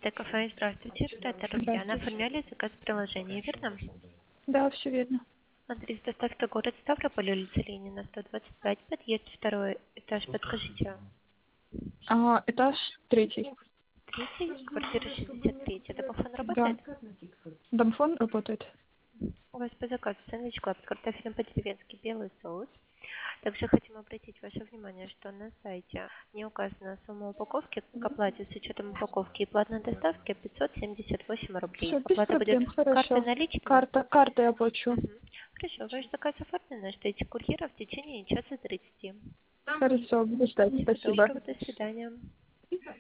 Кафе, здравствуйте. Это Рубьяна. Здравствуйте. Оформляли заказ в приложении, верно? Да, все верно. Адрес доставки город Ставрополь, улица Ленина, 125, подъезд второй этаж. Подскажите. Этаж третий. Третий, квартира 63. Домофон Да. работает? Домофон работает. У вас по заказу сэндвич клаб с картофелем по-деревенски, белый соус. Также хотим обратить ваше внимание, что на сайте не указана сумма упаковки. К оплате с учетом упаковки и платной доставки 578 рублей. Все, без Оплата будет проблем, с карты хорошо. наличными? Картой оплачу. Мгм. Хорошо, ваш заказ оформлен, ждите курьера в течение часа 30. Хорошо, буду ждать. Всего Спасибо. доброго, до свидания.